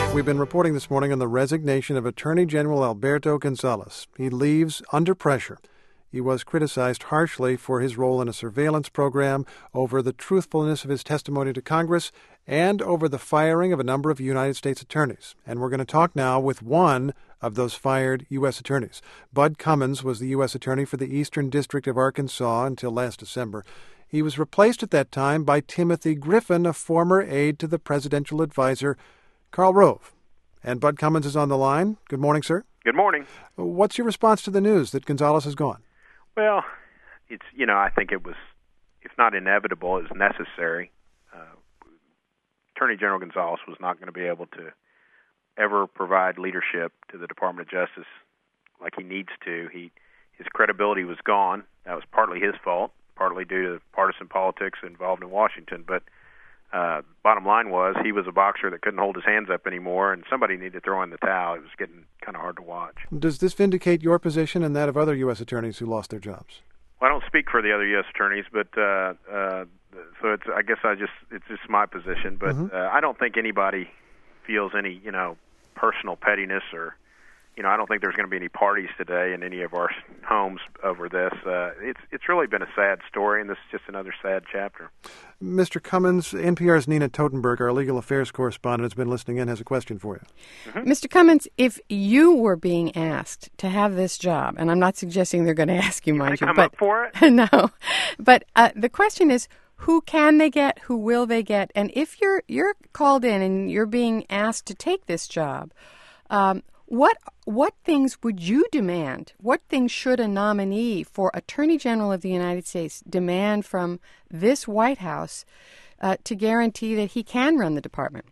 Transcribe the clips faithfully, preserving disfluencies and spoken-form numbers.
We've been reporting this morning on the resignation of Attorney General Alberto Gonzales. He leaves under pressure. He was criticized harshly for his role in a surveillance program, over the truthfulness of his testimony to Congress, and over the firing of a number of United States attorneys. And we're going to talk now with one of those fired U S attorneys. Bud Cummins was the U S attorney for the Eastern District of Arkansas until last December. He was replaced at that time by Timothy Griffin, a former aide to the presidential advisor, Karl Rove. And Bud Cummins is on the line. Good morning, sir. Good morning. What's your response to the news that Gonzales is gone? Well, it's, you know, I think it was, if not inevitable, it was necessary. Uh, Attorney General Gonzales was not going to be able to ever provide leadership to the Department of Justice like he needs to. He, his credibility was gone. That was partly his fault, partly due to partisan politics involved in Washington. But uh, bottom line was he was a boxer that couldn't hold his hands up anymore, and somebody needed to throw in the towel. It was getting kind of hard to watch. Does this vindicate your position and that of other U S attorneys who lost their jobs? Well, I don't speak for the other U S attorneys, but uh, uh, so it's, I guess I just it's just my position. But mm-hmm. uh, I don't think anybody feels any, you know, personal pettiness or, you know, I don't think there's going to be any parties today in any of our homes over this. Uh, it's it's really been a sad story, and this is just another sad chapter. Mister Cummins, N P R's Nina Totenberg, our legal affairs correspondent, has been listening in, has a question for you. Mm-hmm. Mister Cummins, if you were being asked to have this job, and I'm not suggesting they're going to ask you, mind you, come but up for it? no, but uh, the question is, who can they get? Who will they get? And if you're you're called in and you're being asked to take this job, um, what what things would you demand? What things should a nominee for Attorney General of the United States demand from this White House uh, to guarantee that he can run the department?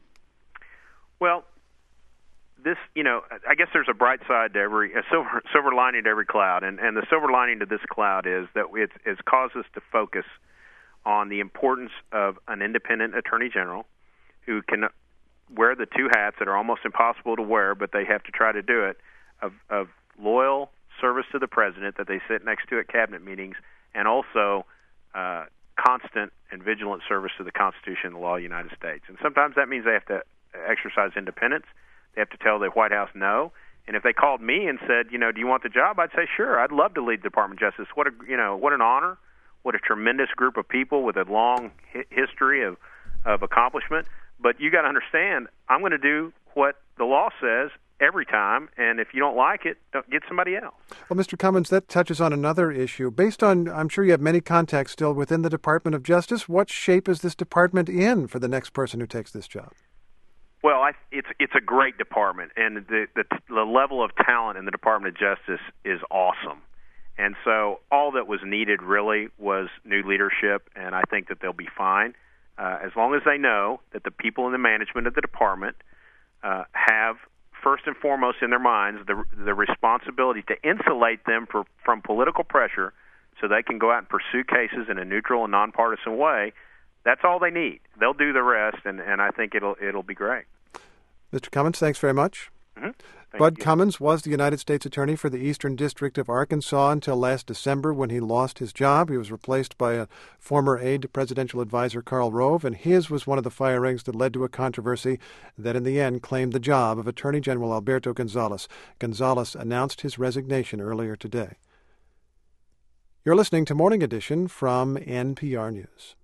Well, this, you know, I guess there's a bright side to every, a silver silver lining to every cloud, and, and the silver lining to this cloud is that it's, it's caused us to focus on the importance of an independent Attorney General who can wear the two hats that are almost impossible to wear, but they have to try to do it, of, of loyal service to the president that they sit next to at cabinet meetings, and also uh, constant and vigilant service to the Constitution and the law of the United States. And sometimes that means they have to exercise independence. They have to tell the White House no. And if they called me and said, you know, do you want the job? I'd say, sure, I'd love to lead the Department of Justice. What a, you know, what an honor. What a tremendous group of people with a long hi- history of, of accomplishment. But you got to understand, I'm going to do what the law says every time, and if you don't like it, don't get somebody else. Well, Mister Cummins, that touches on another issue. Based on, I'm sure you have many contacts still within the Department of Justice, what shape is this department in for the next person who takes this job? Well, I, it's it's a great department, and the, the the level of talent in the Department of Justice is awesome. And so all that was needed really was new leadership, and I think that they'll be fine. Uh, as long as they know that the people in the management of the department uh, have, first and foremost in their minds, the, the responsibility to insulate them for, from political pressure so they can go out and pursue cases in a neutral and nonpartisan way, that's all they need. They'll do the rest, and, and I think it'll it'll be great. Mister Cummins, thanks very much. Mm-hmm. Bud you. Cummins was the United States Attorney for the Eastern District of Arkansas until last December when he lost his job. He was replaced by a former aide to presidential advisor Karl Rove, and his was one of the firings that led to a controversy that in the end claimed the job of Attorney General Alberto Gonzales. Gonzales announced his resignation earlier today. You're listening to Morning Edition from N P R News.